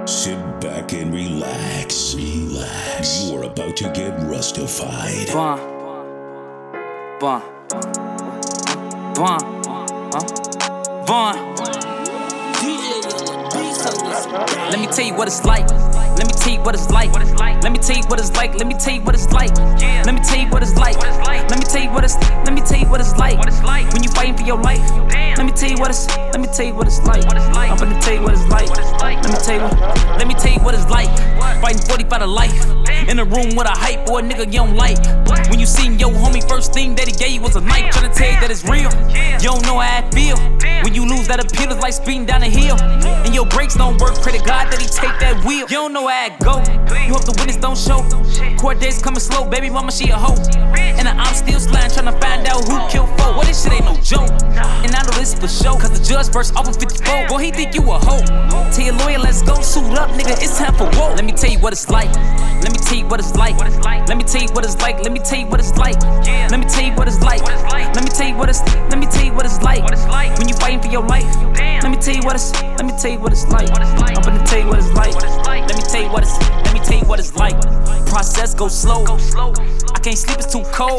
Sit back and relax. Relax. You are about to get rustified. Bun. Let me tell you what it's like. Let me tell you what it's like. Let me tell you what it's like. Let me tell you what it's like. Let me tell you what it's like. Let me tell you what it's. Let me tell you what it's like. When you fighting for your life. Let me tell you what it's. Let me tell you what it's like. I'm gonna tell you what it's like. Let me tell you. Let me tell you what it's like. Fighting 45 to life. In a room with a hype boy, nigga you don't like. When you seen your homie, first thing that he gave you was a knife. Tryna tell you that it's real. You don't know how I feel. When you lose that appeal, it's like speeding down a hill. And your brakes don't work, pray to God that he take that wheel. You don't know how it go. You hope the witness don't show. Court days coming slow, baby mama she a hoe. And I'm still sliding, tryna find out who killed foe. Well, this shit ain't no joke. And I know this for sure, cause the judge first offer 54. Boy, he think you a hoe. Tell your lawyer, let's go suit up, nigga, it's time for war. Let me tell you what it's like. Let me tell you what it's like. Let me tell you what it's like. Let me tell you what it's like. Let me tell you what it's like. Let me tell you what it's. Let me tell you what it's like. When you fighting for your life. Let me tell you what it's. Let me tell you what it's like. I'm gonna tell you what it's like. Let me tell you what it's. Let me tell you what it's like. Process go slow. I can't sleep, it's too cold.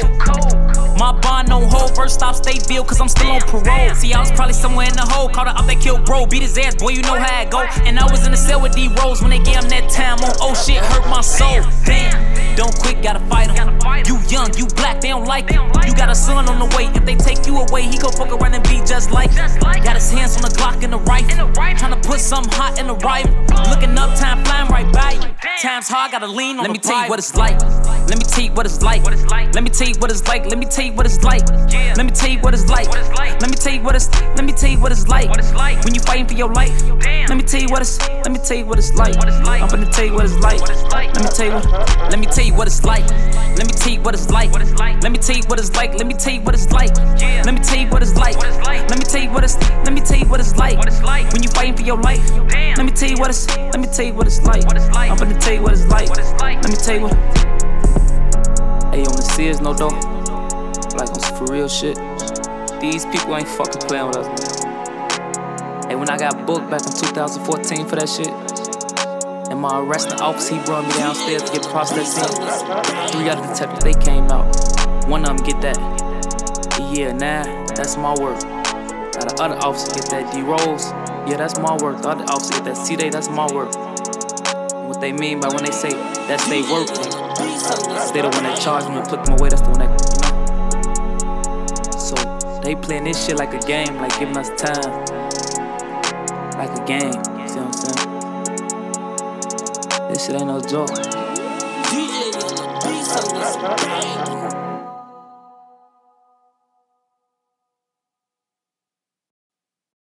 My bond on hold. First stop, Stateville, cause I'm still on parole. See, I was probably somewhere in the hole. Caught her up, they killed bro. Beat his ass, boy, you know how it go. And I was in the cell with D-Rose when they gave him that time on. Oh shit, hurt my soul. Damn, don't quit, gotta fight him. You young, you black, they don't like it. You got a son on the way. If they take you away, he gon' fuck around and be just like it. Got his hands on the Glock and the rifle. Tryna put something hot in the rifle. Looking up, time flying right by you. Time's hard, gotta lean on. Let me tell you what it's like. Let me tell you what it's like. Let me tell you what it's like. Let me tell you what it's like. Let me tell you what it's like. Let me tell you what it's. Let me tell you what it's like. When you fighting for your life. Let me tell you what it's. Let me tell you what it's like. I'm gonna tell you what it's like. Let me tell you what. Let me tell you what it's like. Let me tell you what it's like. Let me tell you what it's like. Let me tell you what it's like. Let me tell you what it's like. Let me tell you what it's. Let me tell you what it's like. When you fighting for your life. Let me tell you what it's. Let me tell you what it's like. I'm gonna tell you what it's like. Let me tell you what. Hey, on the serious no though. Like on some for real shit. These people ain't fucking playing with us, man. Hey, when I got booked back in 2014 for that shit. In my arresting office, he brought me downstairs to get processed in. 3 other detectives, they came out. One of them get that. Yeah, nah, that's my work. Now the other officer get that D-Rose. Yeah, that's my work. The other officer get that C-Day, that's my work. And what they mean by when they say that's they work, they the one that charged me and put them away, that's the one that, you know. So they playing this shit like a game, like giving us time. Like a game, you see what I'm saying? This shit ain't no joke.